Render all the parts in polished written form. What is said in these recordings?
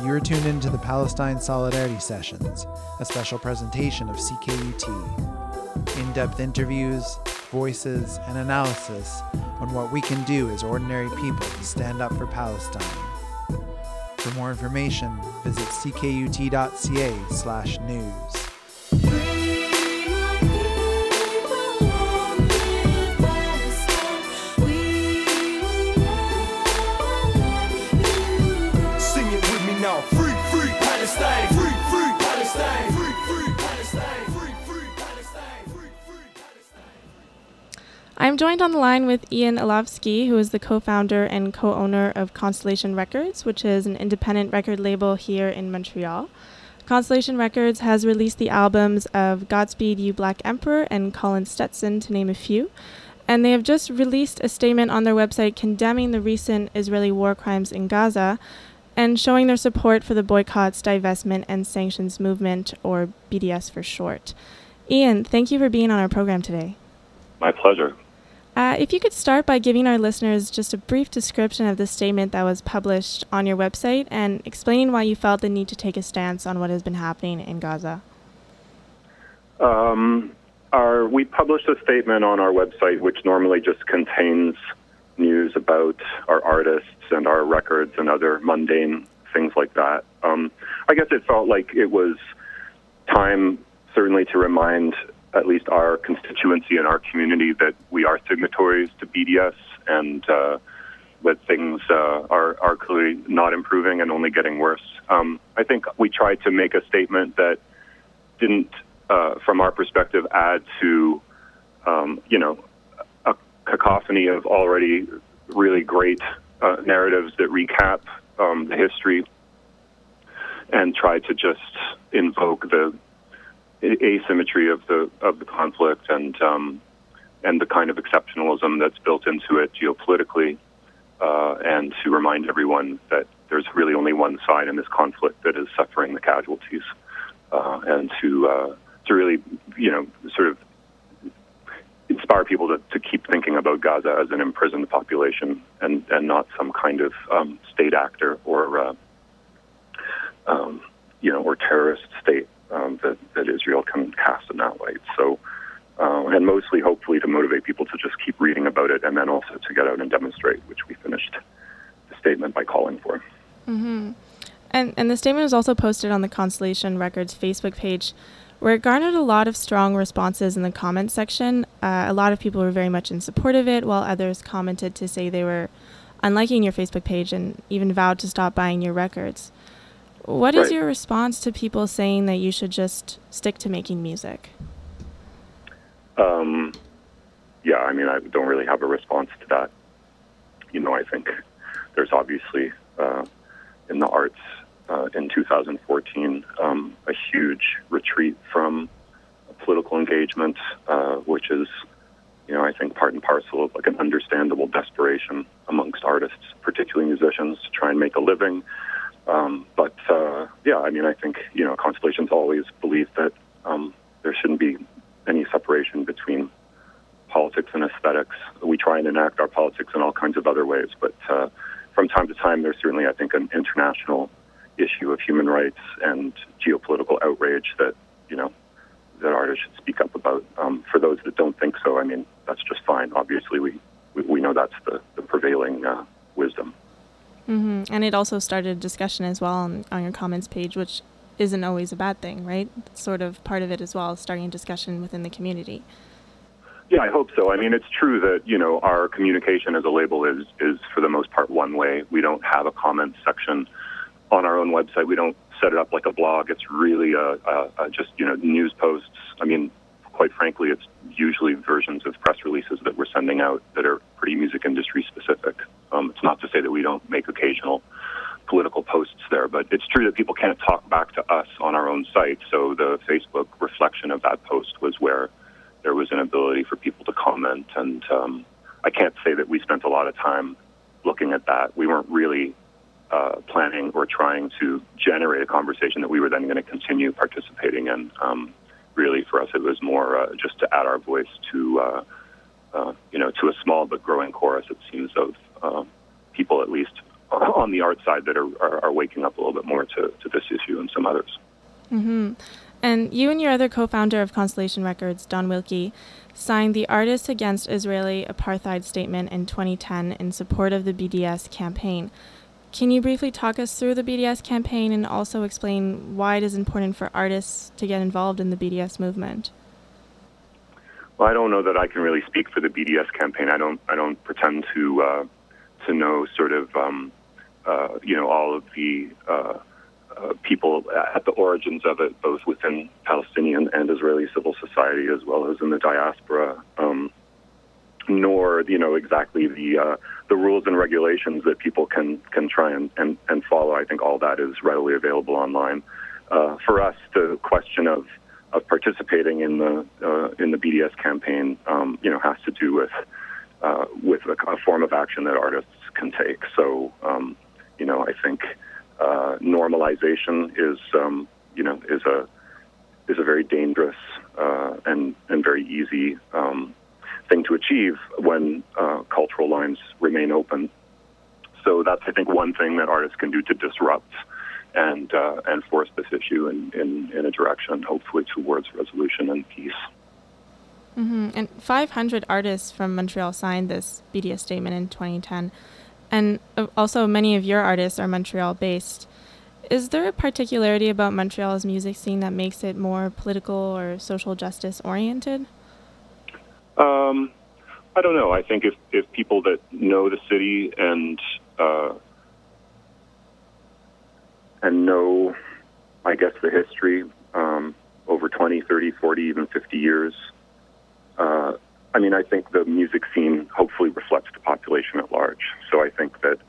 You're tuned into the Palestine Solidarity Sessions, a special presentation of CKUT. In-depth interviews, voices, and analysis on what we can do as ordinary people to stand up for Palestine. For more information, visit ckut.ca/news. I'm joined on the line with Ian Ilovsky, who is the co-founder and co-owner of Constellation Records, which is an independent record label here in Montreal. Constellation Records has released the albums of Godspeed You Black Emperor and Colin Stetson, to name a few, and they have just released a statement on their website condemning the recent Israeli war crimes in Gaza and showing their support for the Boycotts, Divestment, and Sanctions Movement, or BDS for short. Ian, thank you for being on our program today. My pleasure. If you could start by giving our listeners just a brief description of the statement that was published on your website and explaining why you felt the need to take a stance on what has been happening in Gaza. We published a statement on our website which normally just contains news about our artists and our records and other mundane things like that. I guess it felt like it was time certainly to remind at least our constituency and our community that we are signatories to BDS and that things are clearly not improving and only getting worse. I think we tried to make a statement that didn't, from our perspective, add to, a cacophony of already really great narratives that recap the history and try to just invoke the asymmetry of the conflict and the kind of exceptionalism that's built into it geopolitically, and to remind everyone that there's really only one side in this conflict that is suffering the casualties, and to really, sort of inspire people to keep thinking about Gaza as an imprisoned population and not some kind of state actor or terrorist state. That Israel can cast in that light. So, and mostly, hopefully, to motivate people to just keep reading about it and then also to get out and demonstrate, which we finished the statement by calling for. Mm-hmm. And the statement was also posted on the Constellation Records Facebook page, where it garnered a lot of strong responses in the comments section. A lot of people were very much in support of it, while others commented to say they were unliking your Facebook page and even vowed to stop buying your records. What is your response to people saying that you should just stick to making music? I don't really have a response to that. I think there's obviously in the arts in 2014 a huge retreat from political engagement, which is, I think part and parcel of like an understandable desperation amongst artists, particularly musicians, to try and make a living. I think, Constellation's always believed that there shouldn't be any separation between politics and aesthetics. We try and enact our politics in all kinds of other ways, but from time to time, there's certainly, I think, an international issue of human rights and geopolitical outrage that, that artists should speak up about. For those that don't think so, that's just fine. Obviously, we know that's the prevailing wisdom. Mm-hmm. And it also started a discussion as well on your comments page, which isn't always a bad thing, right? It's sort of part of it as well, starting a discussion within the community. Yeah, I hope so. It's true that, our communication as a label is for the most part one way. We don't have a comments section on our own website. We don't set it up like a blog. It's really just news posts. Quite frankly, it's usually versions of press releases that we're sending out that are pretty music industry specific. It's not to say that we don't make occasional political posts there, but it's true that people can't talk back to us on our own site. So the Facebook reflection of that post was where there was an ability for people to comment. And I can't say that we spent a lot of time looking at that. We weren't really planning or trying to generate a conversation that we were then going to continue participating in. Really, for us, it was more just to add our voice to a small but growing chorus, it seems, of people at least on the art side that are waking up a little bit more to this issue and some others. Mm-hmm. And you and your other co-founder of Constellation Records, Don Wilkie, signed the Artists Against Israeli Apartheid statement in 2010 in support of the BDS campaign. Can you briefly talk us through the BDS campaign and also explain why it is important for artists to get involved in the BDS movement? Well, I don't know that I can really speak for the BDS campaign. I don't pretend to know sort of all of the people at the origins of it, both within Palestinian and Israeli civil society, as well as in the diaspora, nor exactly the rules and regulations that people can try and follow. I think all that is readily available online. For us, the question of participating in the BDS campaign, has to do with a form of action that artists can take. So, I think normalization is a very dangerous and very easy thing to achieve when cultural lines remain open. So that's, I think, one thing that artists can do to disrupt and force this issue in a direction, hopefully, towards resolution and peace. Mm-hmm. And 500 artists from Montreal signed this BDS statement in 2010. And also many of your artists are Montreal-based. Is there a particularity about Montreal's music scene that makes it more political or social justice oriented? I don't know. I think if people that know the city and know, I guess, the history over 20, 30, 40, even 50 years, I think the music scene hopefully reflects the population at large. So I think that,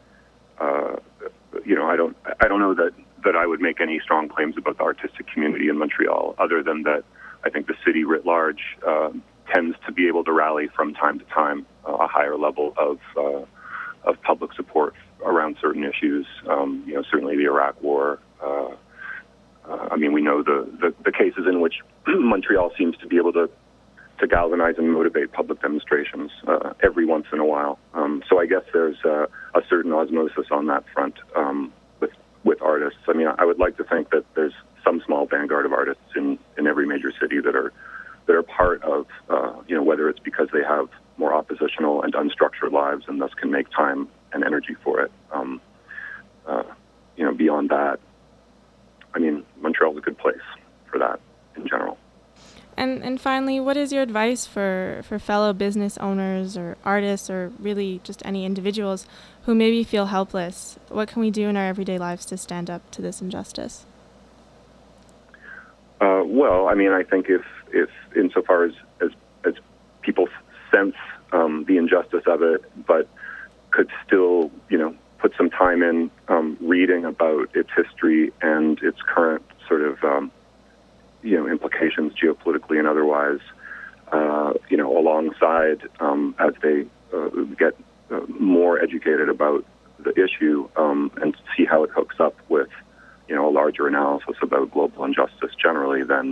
I don't know that I would make any strong claims about the artistic community in Montreal, other than that I think the city writ large tends to be able to rally from time to time a higher level of public support around certain issues. Certainly the Iraq War. We know the cases in which Montreal seems to be able to galvanize and motivate public demonstrations every once in a while. So I guess there's a certain osmosis on that front with artists. I would like to think that there's some small vanguard of artists in every major city that are part of, whether it's because they have more oppositional and unstructured lives and thus can make time and energy for it. Beyond that, Montreal's a good place for that in general. And finally, what is your advice for fellow business owners or artists or really just any individuals who maybe feel helpless? What can we do in our everyday lives to stand up to this injustice? I think if insofar as people sense the injustice of it, but could still, put some time in reading about its history and its current sort of, implications geopolitically and otherwise, alongside as they get more educated about the issue and see how it hooks up with, a larger analysis about global injustice generally, then,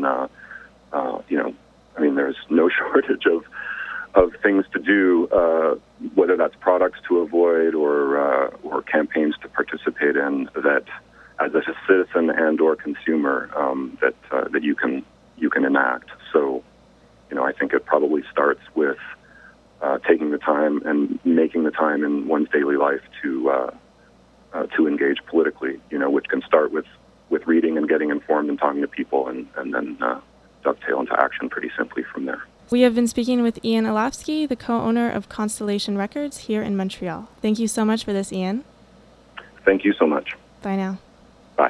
there's no shortage of things to do, whether that's products to avoid or campaigns to participate in that, as a citizen and or consumer, that you can enact. So, I think it probably starts with taking the time and making the time in one's daily life to engage politically. Which can start with reading and getting informed and talking to people, and then dovetail into action pretty simply from there. We have been speaking with Ian Elapsky, the co-owner of Constellation Records here in Montreal. Thank you so much for this, Ian. Thank you so much. Bye now. Bye.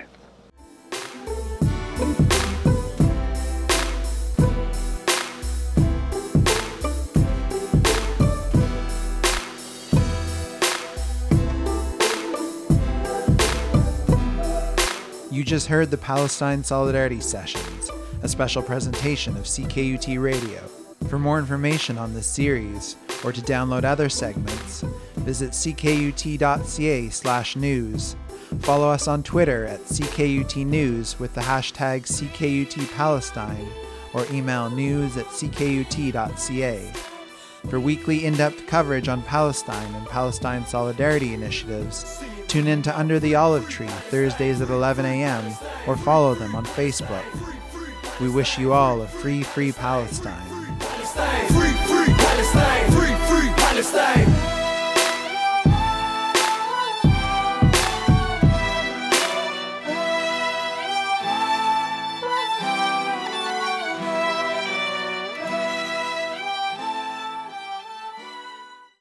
You just heard the Palestine Solidarity Sessions, a special presentation of CKUT Radio. For more information on this series, or to download other segments, visit ckut.ca/news. Follow us on Twitter at CKUT News with the hashtag CKUT Palestine, or email news@ckut.ca. For weekly in-depth coverage on Palestine and Palestine solidarity initiatives, tune in to Under the Olive Tree Thursdays at 11 a.m. or follow them on Facebook. We wish you all a free Palestine. Free Palestine! Free Palestine!